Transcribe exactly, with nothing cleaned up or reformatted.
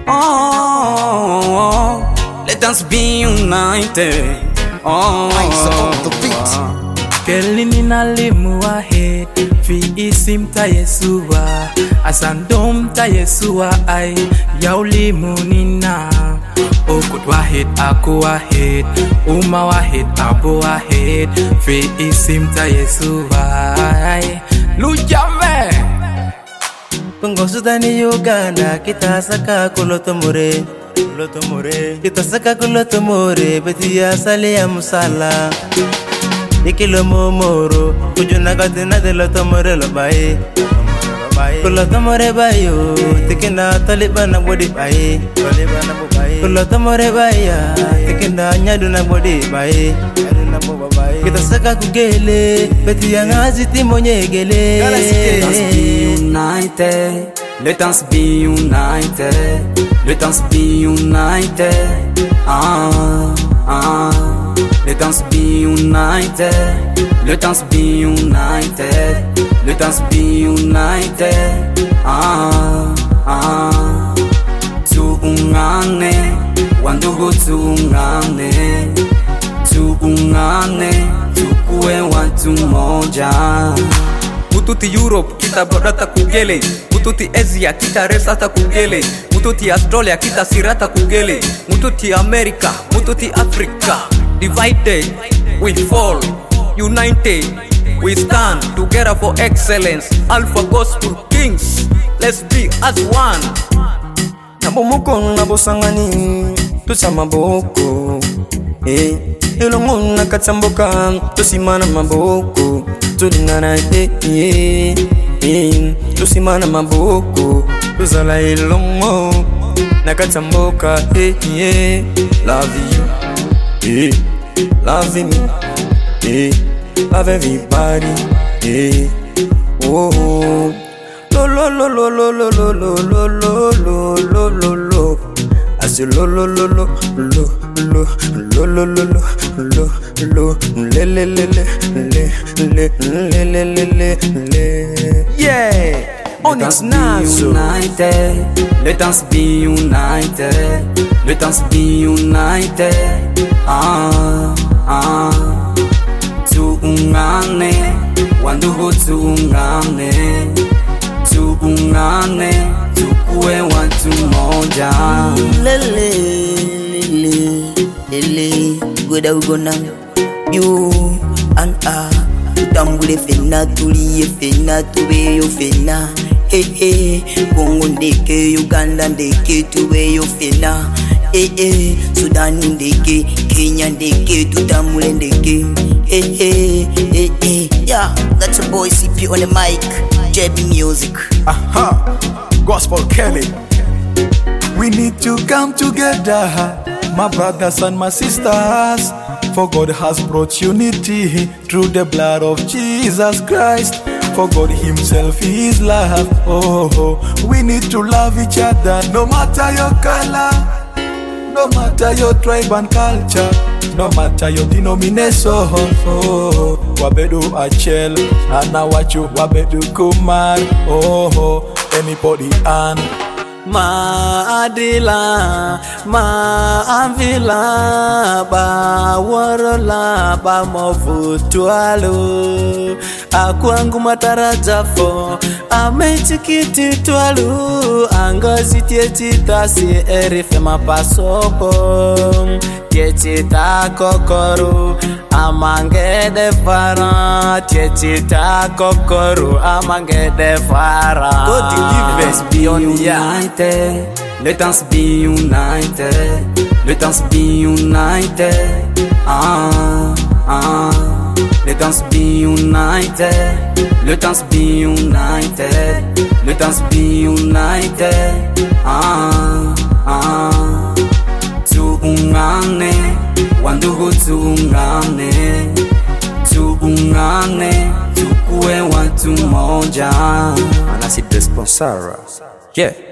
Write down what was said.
Oh, let us be united. Oh, I support the beat. Kelini nalimu wa he fi isim ta Yesua asandom ta Yesua ay yaulimu nina okut wahid aku wahid uma wahid abu wahid fi isim ta Yesua ay lujame. Pengosudani Uganda kita saka kulotomore kulotomore kita saka kulotomore betia salia musala ikilo momoro kujuna katina de lotomore lobaye kulotomore bayo tikina talibana body baye talibana baye kulotomore baya tikina nyaduna body baye nyaduna baye kita saka kugele betia ngazi timonyegele. United, let us be united. Let us be united. Ah, ah. Let us be united. Let us be united. Let us be united. Ah, ah. Tuungane, wandugu tuungane. Tuungane, tukue watu moja. Mututi Europe kita borata kugele, mututi Asia kita resata kugele, mututi Australia kita sirata kugele, mututi America, mututi Africa. Divided we fall, united we stand together for excellence. Alpha Gospel Kings, let's be as one. Nabumuko nabosangani tusama boko, eh elongo nakatsamboka tusimana maboko. Tulingana eh eh eh tusimana maboko tuzala ilongo nakatsamboka eh eh love you eh love me eh love everybody eh oh lo lo lo lo lo lo lo lo lo lo lo lo lo I say lo lo lo lo lo lo lo lo lo lo lo le le le le le le le le le le yeah on its nice. United, let us be united. Let us be united. Ah ah. Tuungane, wandugu tuungane. Tuungane, tukue watu moja. Lele lele lele goda ugona you and I tambule fena tuliye fena tubeyo fena eh eh Congo ndeke Uganda ndeke tubeyo fena eh eh Sudan ndeke Kenya ndeke tutambule ndeke eh eh eh eh yeah, that's a boy C P on the mic, J B Music. Aha, Gospel Kelly. We need to come together, my brothers and my sisters, for God has brought unity through the blood of Jesus Christ. For God himself is love. Oh, oh, we need to love each other, no matter your color, no matter your tribe and culture, no matter your denomination. Oh, wabedu achel, ana wachu wabedu kumar. Oh, oh, anybody and Maadila, maavila, ba warola, ba movutualu. Akuangu matarajafo, amechikiti tualu. Angozi tietitasi erife mapasopo. Tietita kokoru, amangede fara. Tietita kokoru, amangede fara. God give us be united. Let us be united. Let us be united. Ah ah. Let us be united. Let us be united. Let us be united. Ah ah. Tuungane, wandugu tuungane. Tuungane, tukue watu moja. Anasi responsara. Yeah.